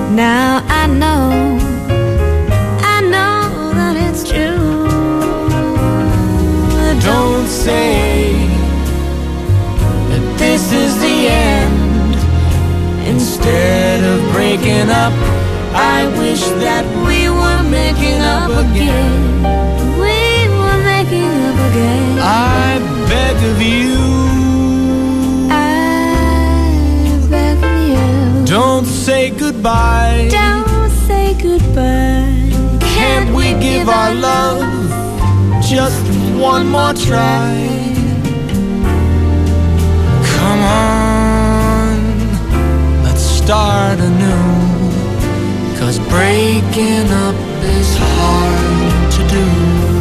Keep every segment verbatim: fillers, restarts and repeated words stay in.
Now I know, I know that it's true. Don't say that this is the end. Instead of breaking up, I wish that we were making up again. We were making up again. I beg of you, I beg of you, don't say goodbye. don't say goodbye. Can't we give our love just one more try? Come on, let's start anew. 'Cause breaking up is hard to do.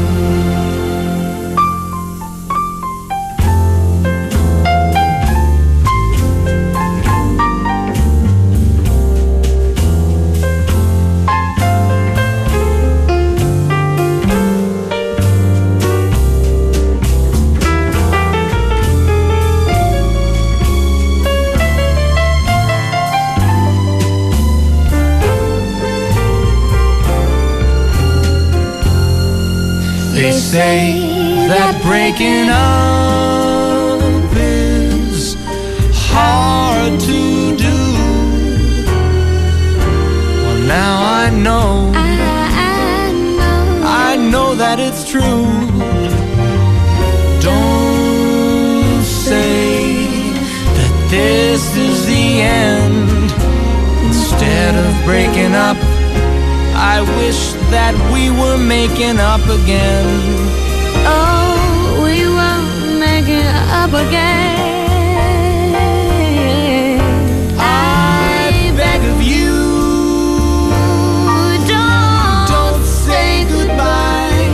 They say that breaking up is hard to do. Well, now I know, I, I know, I know that it's true. Don't say that this is the end. Instead of breaking up, I wish that we were making up again. oh, we were making up again. I beg of you, Don't, don't say goodbye.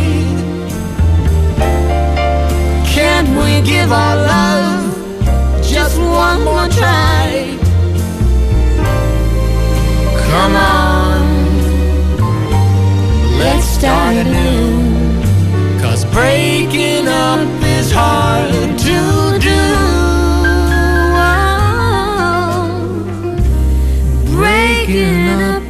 Can't we give our love just one more try? Come on, let's start anew. 'Cause breaking up is hard to do. oh, breaking up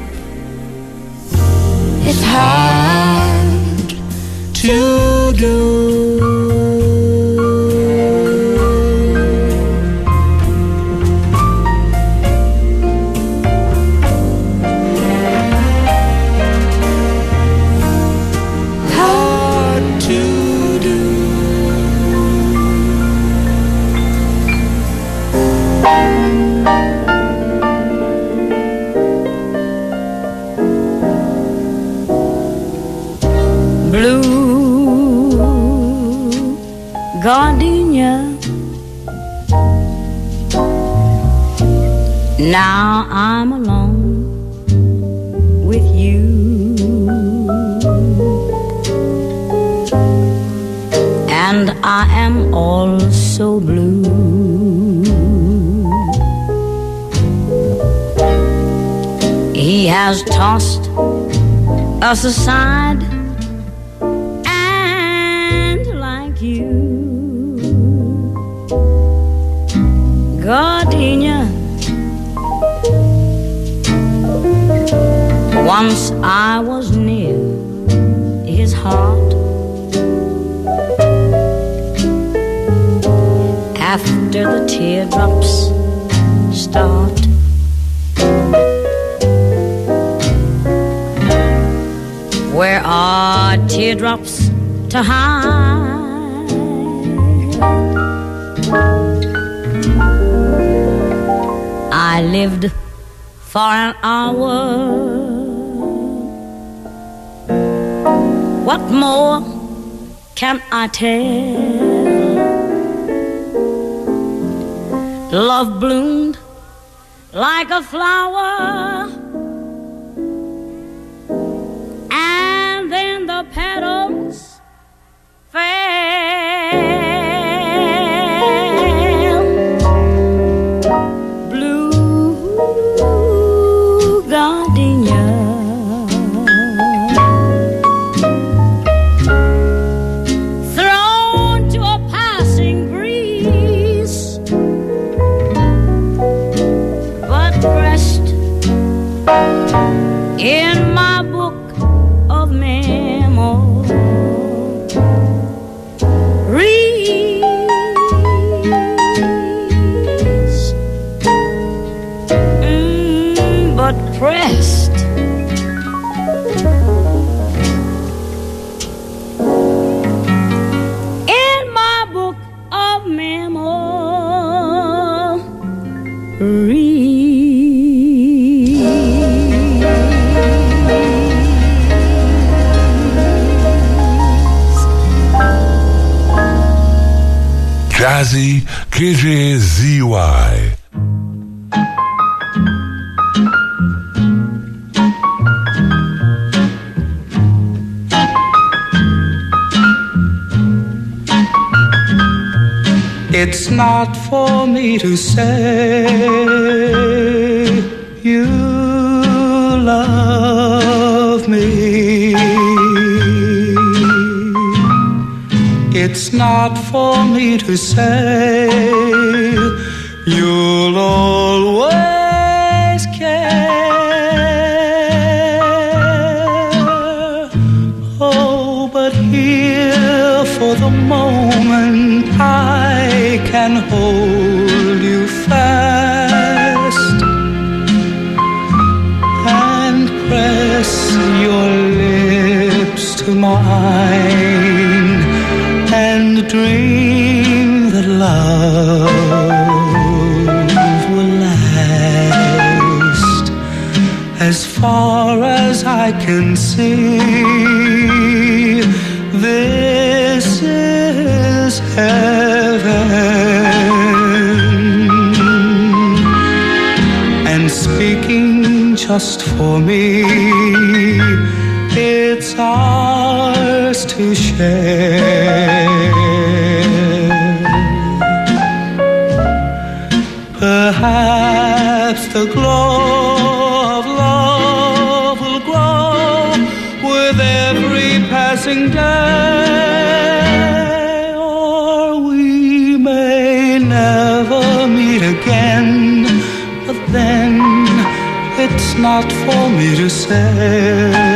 It's hard to do. gardenia. Now I'm alone with you, and I am also blue. He has tossed us aside, and like you, gardenia, once I was near his heart. After the teardrops start, where are teardrops to hide? I lived for an hour. What more can I tell? Love bloomed like a flower, and then the petals fell. Blue gardenia, thrown to a passing breeze, but pressed but pressed. In my book of memories, Jazzy K J Z Y. It's not for me to say you love me. It's not for me to say you'll always care. Oh, but here for the moment I can hold you fast and press your lips to mine and dream that love will last as far as I can see. This is heaven, and speaking just for me, it's ours to share. Perhaps the glow of love will grow with every passing day, or we may never meet again, but then it's not for me to say.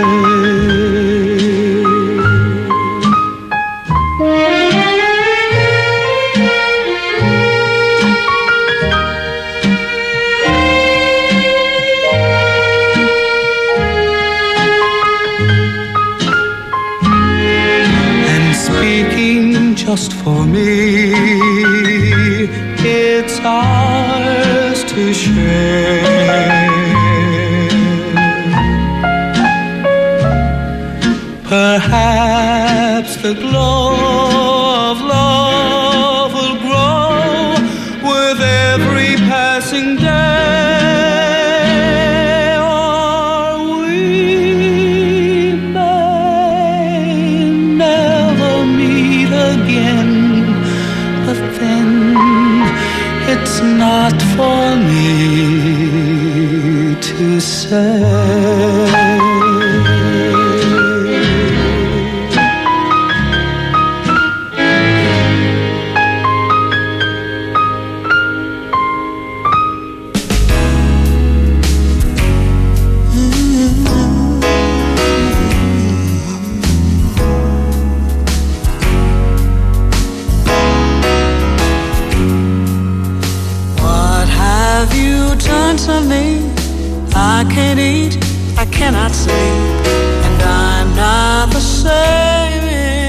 Just for me, it's ours to share. Perhaps the glow of love will grow with every passing day, or we may never meet again, but then it's not for me to say. I can't eat, I cannot sleep, and I'm not the same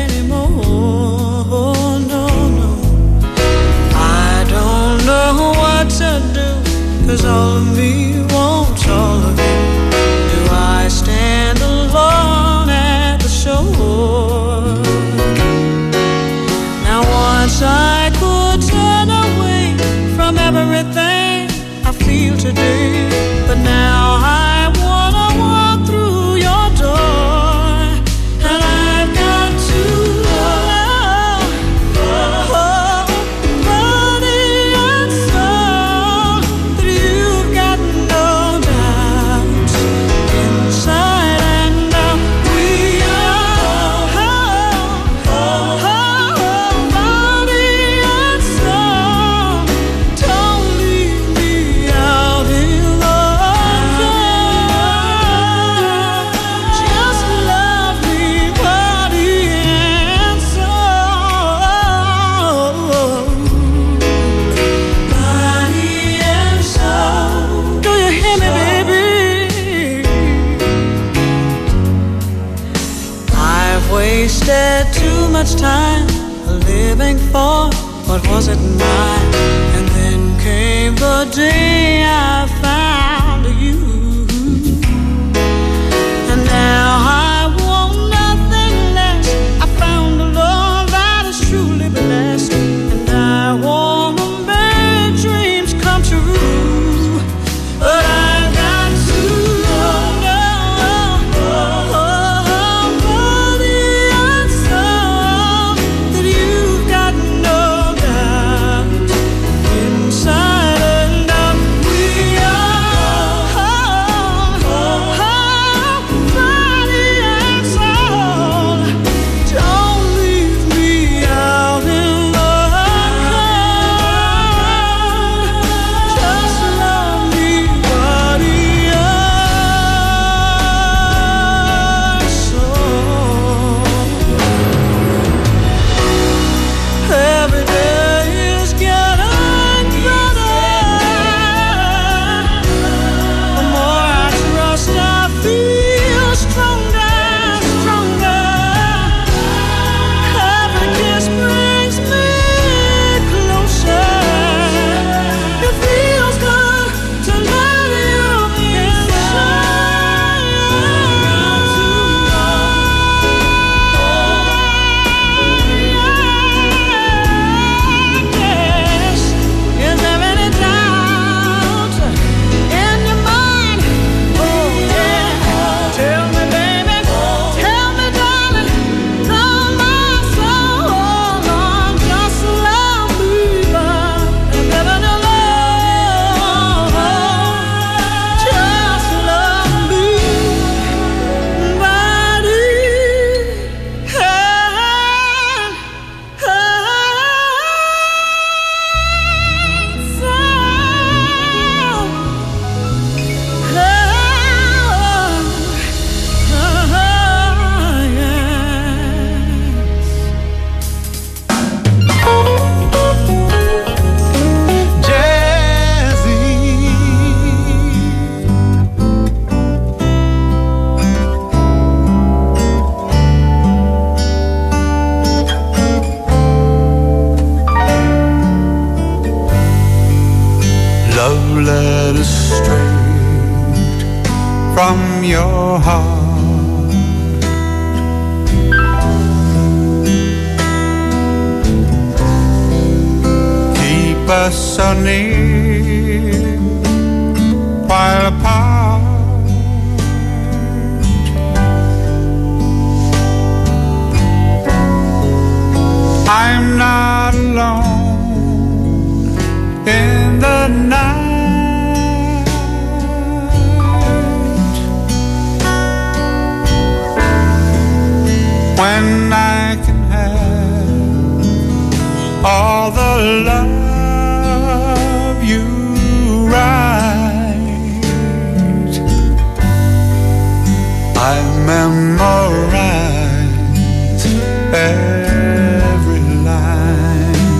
anymore. No, no, I don't know what to do, 'cause all of me wants all of you. Do I stand alone at the shore? Now once I could turn away from everything I feel today, but now I wanna walk through your door, and I've got to love, oh, body and soul, that you've got too much time living for what wasn't mine. And then came the day I found you. And now I want nothing less. I found a love that is truly blessed. And I want to make dreams come true. But I got to know that you've got no doubt inside and out. We from your heart. Keep us so near while apart. I'm not alone in the night. When I can have all the love you write, I memorize every line.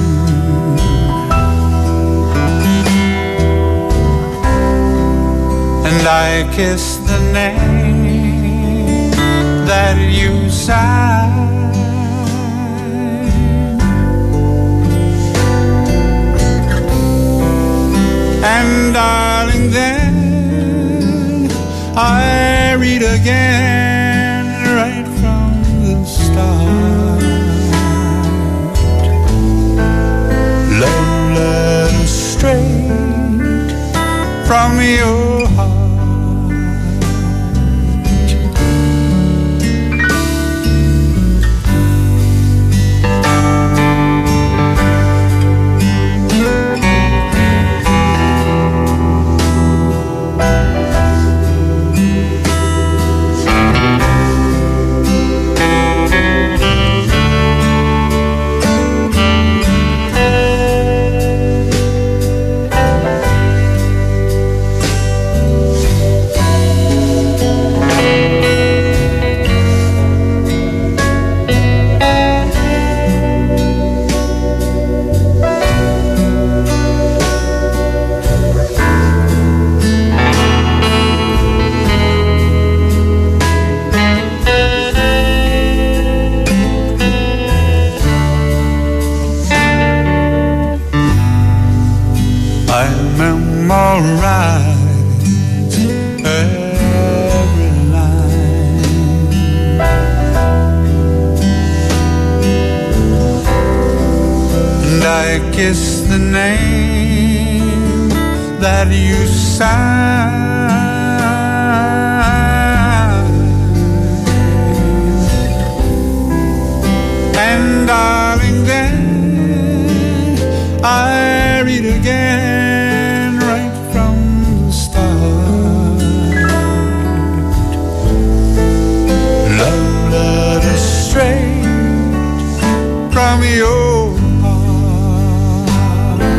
And I kiss the name that you sign. And darling, then I read again right from the start. Love letters straight from your heart. that you sigh. And darling, then I read again right from the start. Love letters straight from your heart.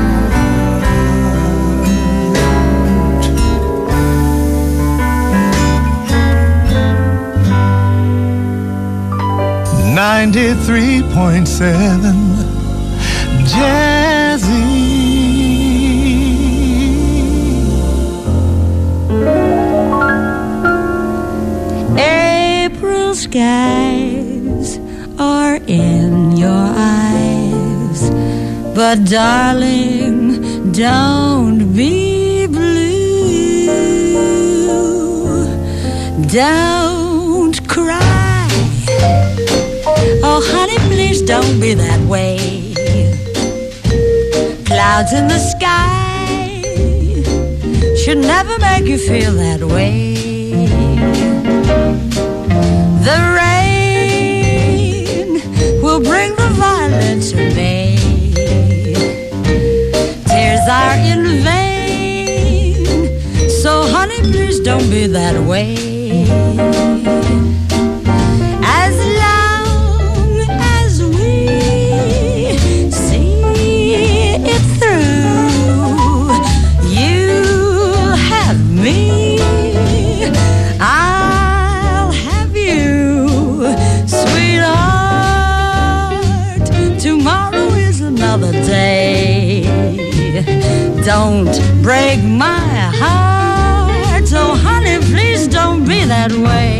ninety-three point seven Jazzy. April skies are in your eyes, but darling, don't be blue. Don't cry. Oh, honey, please don't be that way. Clouds in the sky should never make you feel that way. The rain will bring the violets in May. Tears are in vain, so honey, please don't be that way. As long as we see it through, you'll have me, I'll have you, sweetheart. Tomorrow is another day. Don't break my heart, so honey, please don't be that way.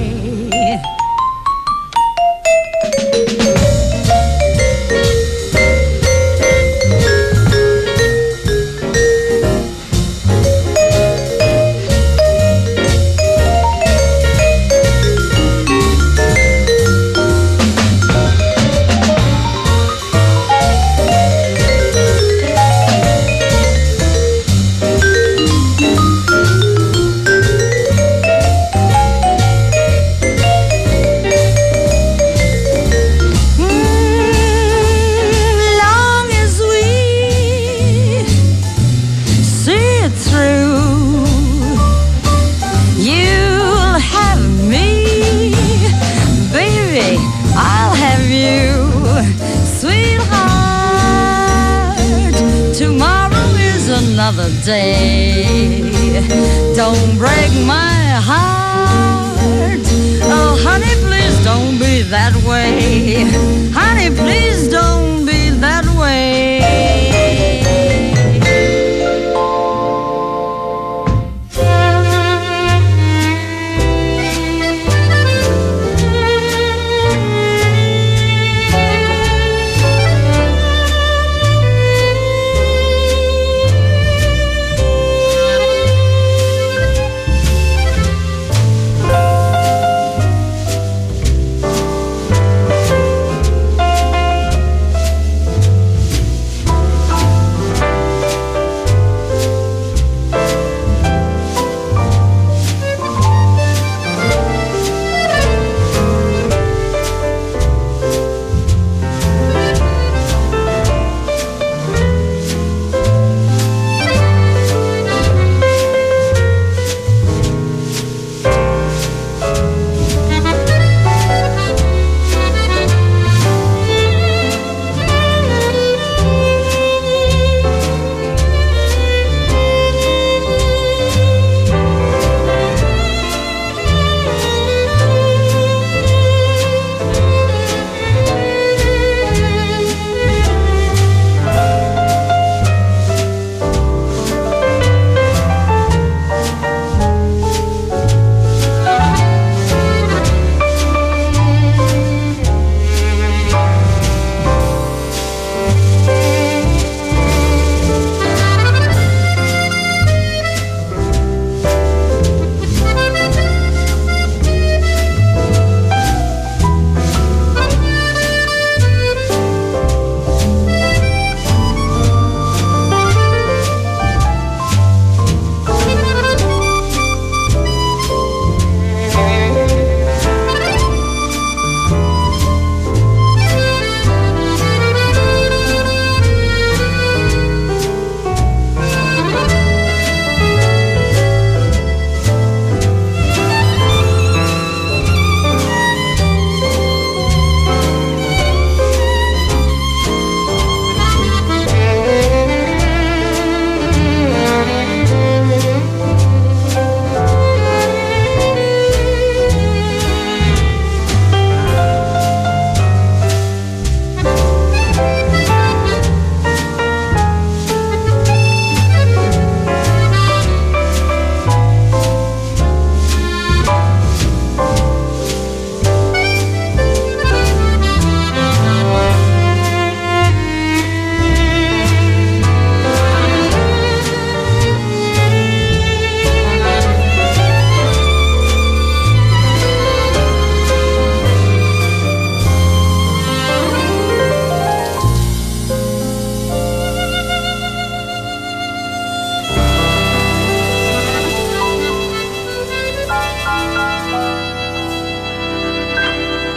Another day. Don't break my heart. Oh, honey, please don't be that way. Honey, please don't be that way.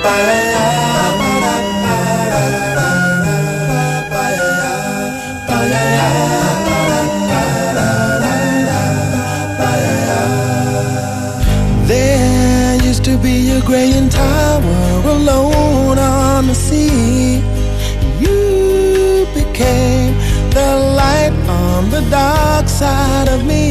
There used to be a graying tower alone on the sea. You became the light on the dark side of me.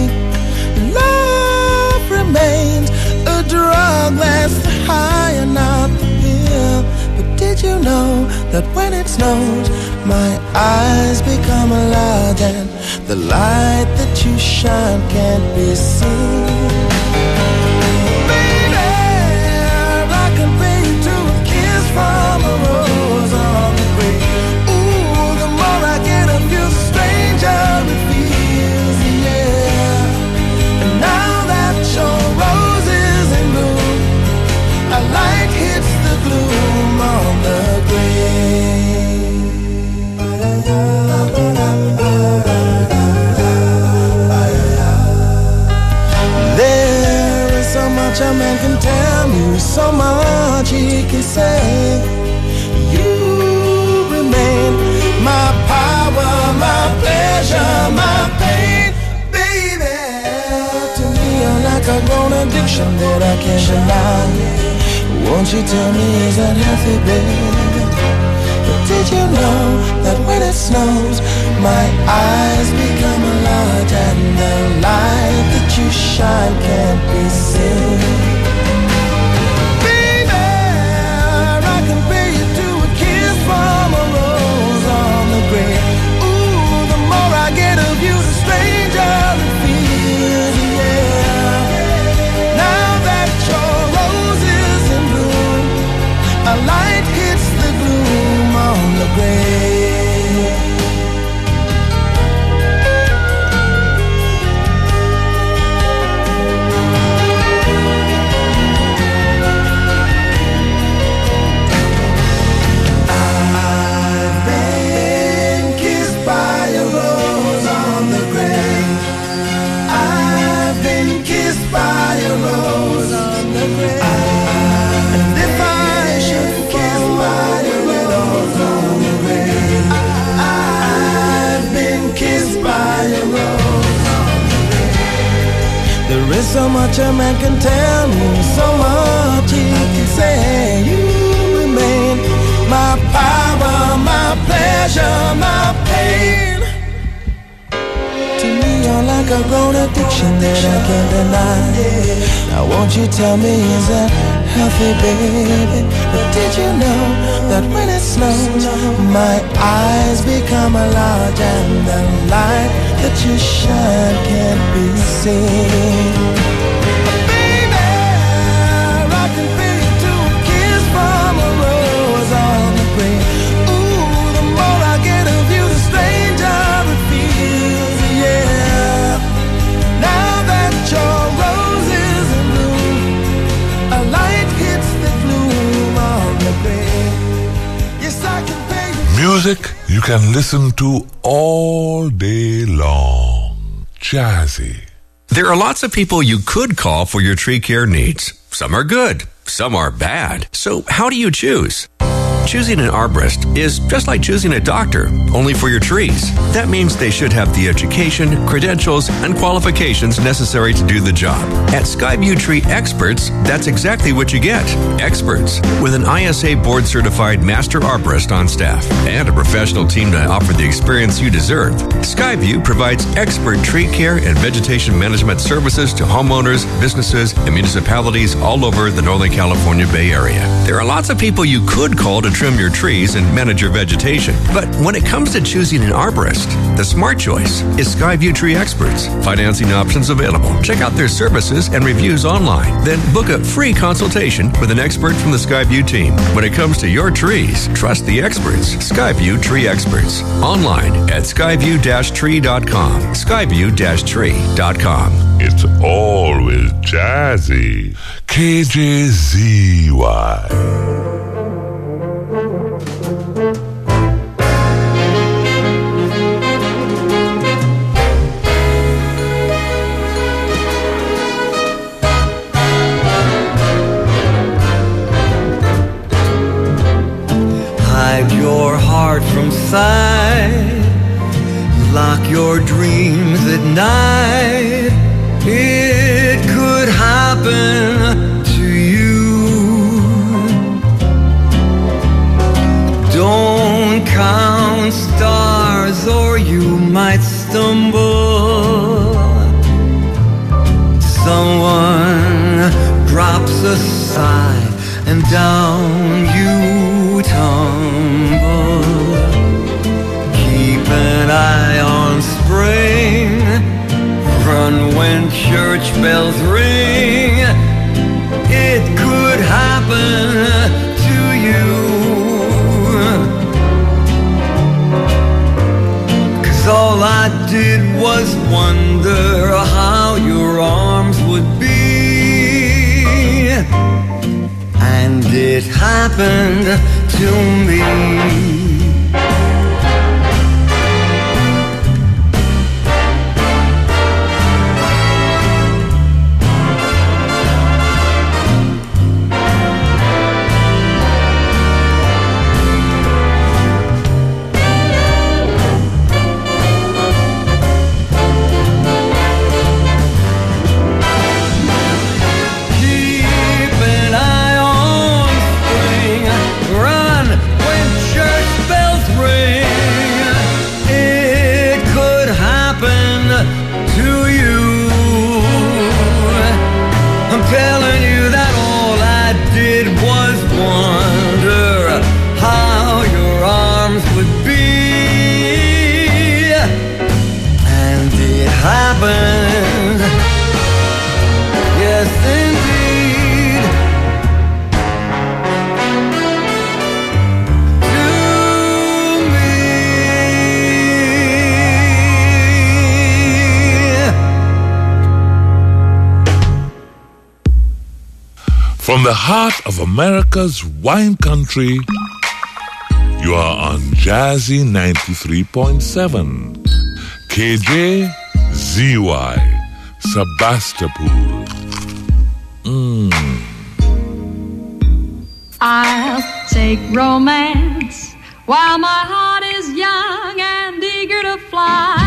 Love remains a drug that's the high and not the pill. But did you know that when it snows, my eyes become large and the light that you shine can't be seen? Baby, I compare you to a kiss from a rose on the grave. Ooh, the more I get of you, the stranger it feels, yeah. And now that your rose is in bloom, a light hits the gloom on the grave. There is so much a man can tell you, so much he can say. You remain my power, my pleasure, my pain, baby. To me, you're like a grown addiction that I can't deny. Won't you tell me, is that healthy, baby? But did you know that when it snows, my eyes become large and the light that you shine can't be seen? Baby, I compare you to a kiss from a rose on the grave. Ooh, the more I get of you, the stranger it feels, yeah. Now that your rose is in bloom, a light hits the gloom on the grave. I've been kissed by a rose on the grave. I've been kissed by a rose on the grave. And if I should kiss by a rose on the grave, I've been kissed by a rose on the grave. There is so much a man can tell me, so much he can say. You remain my power, my pleasure, my pain. To me, you're like a grown addiction that I can't deny. Now won't you tell me, is that healthy, baby? But did you know that when it snows, my eyes become large and the light that you shine can't be seen? Baby, I can feel you to a kiss from a rose on the grave. Ooh, the more I get of you, the stranger it feels, yeah. Now that your rose is in bloom, a light hits the gloom on the grave. Yes, I can pay you. Music you can listen to all day long. Jazzy. There are lots of people you could call for your tree care needs. Some are good, some are bad. So how do you choose? Choosing an arborist is just like choosing a doctor, only for your trees. That means they should have the education, credentials, and qualifications necessary to do the job. At Skyview Tree Experts, that's exactly what you get. Experts with an I S A board-certified master arborist on staff and a professional team to offer the experience you deserve. Skyview provides expert tree care and vegetation management services to homeowners, businesses, and municipalities all over the Northern California Bay Area. There are lots of people you could call to trim your trees and manage your vegetation. But when it comes to choosing an arborist, the smart choice is Skyview Tree Experts. Financing options available. Check out their services and reviews online. Then book a free consultation with an expert from the Skyview team. When it comes to your trees, trust the experts. Skyview Tree Experts. Online at skyview dash tree dot com. skyview dash tree dot com. It's always jazzy. K J Z Y. inside. Lock your dreams at night. It could happen to you. Don't count stars or you might stumble. Someone drops a sigh and down you tumble. Keep an eye on spring. Run when church bells ring. It could happen to you. 'Cause all I did was wonder how your arms would be. And it happened to me. From the heart of America's wine country, you are on Jazzy ninety-three point seven. K J Z Y, Sebastopol. Mm. I'll take romance while my heart is young and eager to fly.